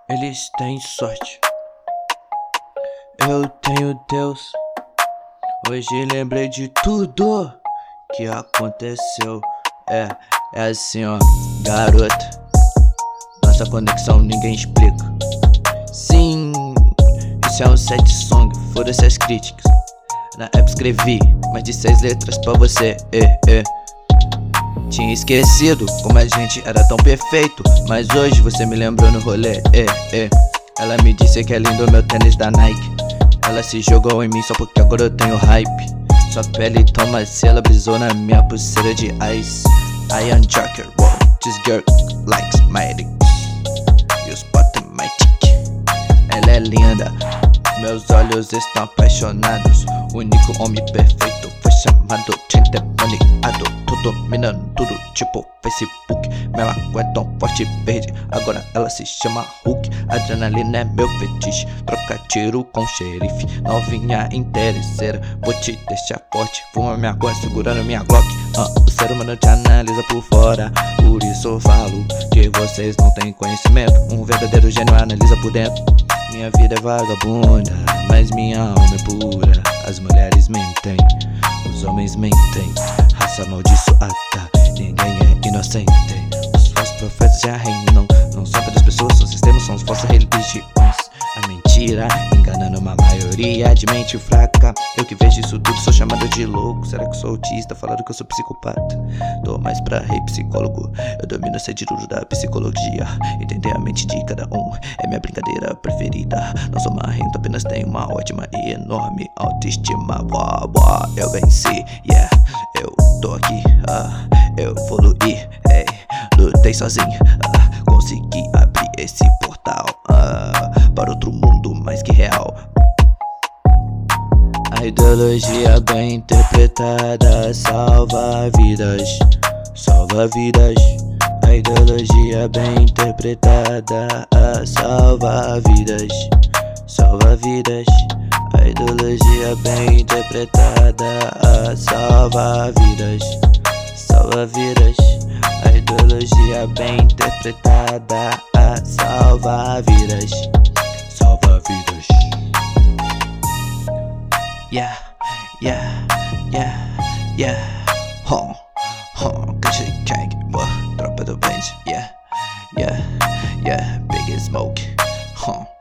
Eles têm sorte, eu tenho Deus. Hoje lembrei de tudo que aconteceu. É assim ó, garota, nossa conexão ninguém explica. Sim, isso é um sad song, foda-se as críticas. Na época escrevi mais de 6 letras pra você, Tinha esquecido como a gente era tão perfeito, mas hoje você me lembrou no rolê, Ela me disse que é lindo meu tênis da Nike. Ela se jogou em mim só porque agora eu tenho hype. Sua pele toma ela brisou na minha pulseira de ice. I am Joker, wow, this girl likes my dick. You spot my tick. Ela é linda, meus olhos estão apaixonados. O único homem perfeito foi chamado de endemoniado. Tô dominando tudo tipo Facebook. Meu água é tão forte verde, agora ela se chama Hulk. Adrenalina é meu fetiche, troca tiro com xerife. Novinha interesseira, vou te deixar forte. Fuma minha água segurando minha Glock. O ser humano te analisa por fora, por isso eu falo que vocês não têm conhecimento. Um verdadeiro gênio analisa por dentro. Minha vida é vagabunda, mas minha alma é pura. As mulheres mentem, os homens mentem. Raça amaldiçoada, ninguém é inocente. Os falsos profetas já reinam. Não são todas as pessoas, são sistemas, são as falsas religiões. A mentira enganando uma maioria de mente fraca. Eu que vejo isso tudo sou chamado de louco. Será que eu sou autista? Falaram que eu sou psicopata. Tô mais pra rei psicólogo. Eu domino o cedilho da psicologia. Entender a mente de cada um é minha brincadeira preferida. Não sou marrento, apenas tenho uma ótima e enorme autoestima. Eu venci, eu tô aqui, eu evoluí, lutei sozinho, consegui abrir esse portal para outro mundo mais que real. A ideologia bem interpretada salva vidas, salva vidas. A ideologia bem interpretada salva vidas, salva vidas. A ideologia bem interpretada salva vidas, salva vidas. A ideologia bem interpretada salva vidas, salva vidas. Caixa de gang, tropa do Benz, Big Smoke,